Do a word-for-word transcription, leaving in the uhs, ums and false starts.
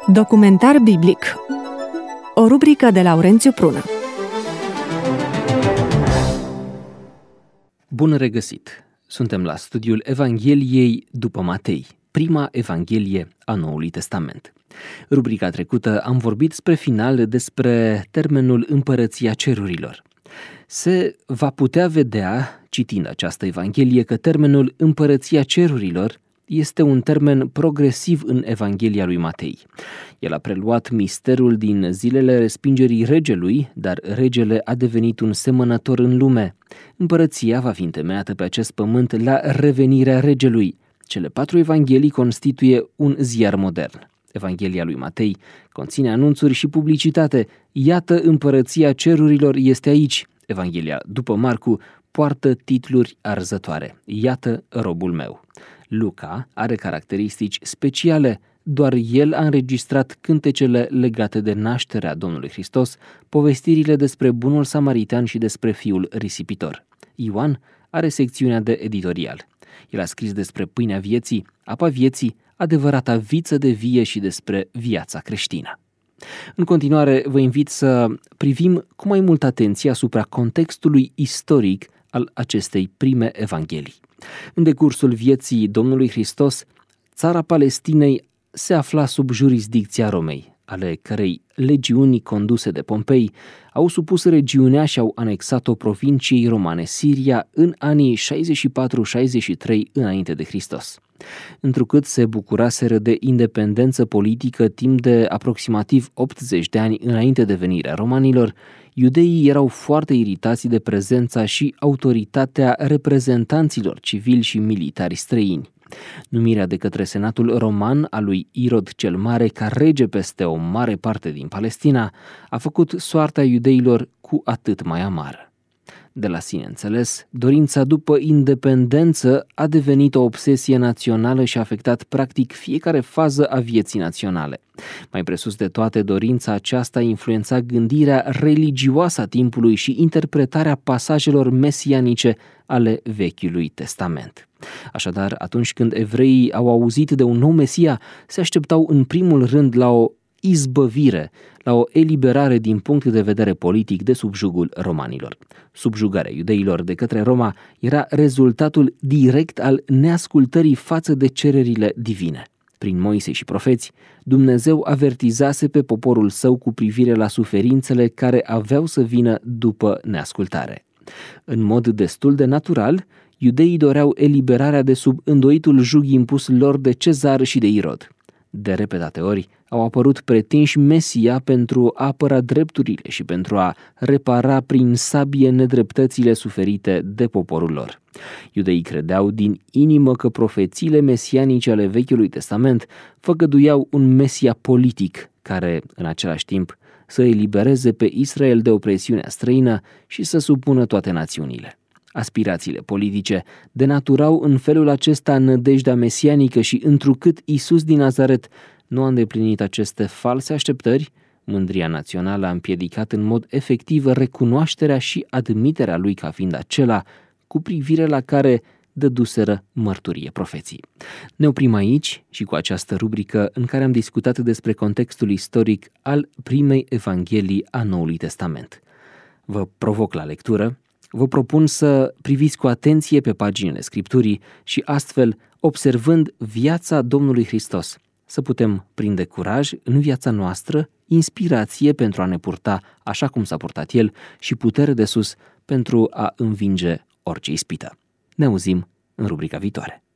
Documentar biblic. O rubrică de Laurențiu Prună. Bun regăsit! Suntem la studiul Evangheliei după Matei, prima Evanghelie a Noului Testament. Rubrica trecută am vorbit spre final despre termenul Împărăția Cerurilor. Se va putea vedea, citind această Evanghelie, că termenul Împărăția Cerurilor este un termen progresiv în Evanghelia lui Matei. El a preluat misterul din zilele respingerii regelui, dar regele a devenit un semănător în lume. Împărăția va fi întemeiată pe acest pământ la revenirea regelui. Cele patru evanghelii constituie un ziar modern. Evanghelia lui Matei conține anunțuri și publicitate. Iată, Împărăția Cerurilor este aici. Evanghelia după Marcu poartă titluri arzătoare. Iată robul meu. Luca are caracteristici speciale, doar el a înregistrat cântecele legate de nașterea Domnului Hristos, povestirile despre bunul samaritan și despre fiul risipitor. Ioan are secțiunea de editorial. El a scris despre pâinea vieții, apa vieții, adevărata viță de vie și despre viața creștină. În continuare, vă invit să privim cu mai multă atenție asupra contextului istoric al acestei prime evanghelii. În decursul vieții Domnului Hristos, țara Palestinei se afla sub jurisdicția Romei, ale cărei legiuni conduse de Pompei au supus regiunea și au anexat-o provinciei romane Siria în anii șaizeci și patru șaizeci și trei înainte de Hristos. Întrucât se bucuraseră de independență politică timp de aproximativ optzeci de ani înainte de venirea romanilor, iudeii erau foarte iritați de prezența și autoritatea reprezentanților civili și militari străini. Numirea de către senatul roman a lui Irod cel Mare ca rege peste o mare parte din Palestina a făcut soarta iudeilor cu atât mai amară. De la sine înțeles, dorința după independență a devenit o obsesie națională și a afectat practic fiecare fază a vieții naționale. Mai presus de toate, dorința aceasta influența gândirea religioasă a timpului și interpretarea pasajelor mesianice ale Vechiului Testament. Așadar, atunci când evreii au auzit de un nou Mesia, se așteptau în primul rând la o izbăvire, la o eliberare din punct de vedere politic de subjugul romanilor. Subjugarea iudeilor de către Roma era rezultatul direct al neascultării față de cererile divine. Prin Moise și profeți, Dumnezeu avertizase pe poporul său cu privire la suferințele care aveau să vină după neascultare. În mod destul de natural, iudeii doreau eliberarea de sub îndoitul jug impus lor de Cezar și de Irod. De repetate ori au apărut pretinși Mesia pentru a apăra drepturile și pentru a repara prin sabie nedreptățile suferite de poporul lor. Iudeii credeau din inimă că profețiile mesianice ale Vechiului Testament făgăduiau un Mesia politic care, în același timp, să elibereze pe Israel de opresiunea străină și să supună toate națiunile. Aspirațiile politice denaturau în felul acesta nădejdea mesianică și întrucât Iisus din Nazaret nu a îndeplinit aceste false așteptări, mândria națională a împiedicat în mod efectiv recunoașterea și admiterea lui ca fiind acela cu privire la care dăduseră mărturie profeții. Ne oprim aici și cu această rubrică în care am discutat despre contextul istoric al primei evanghelii a Noului Testament. Vă provoc la lectură. Vă propun să priviți cu atenție pe paginile Scripturii și astfel, observând viața Domnului Hristos, să putem prinde curaj în viața noastră, inspirație pentru a ne purta așa cum s-a purtat El și putere de sus pentru a învinge orice ispită. Ne auzim în rubrica viitoare.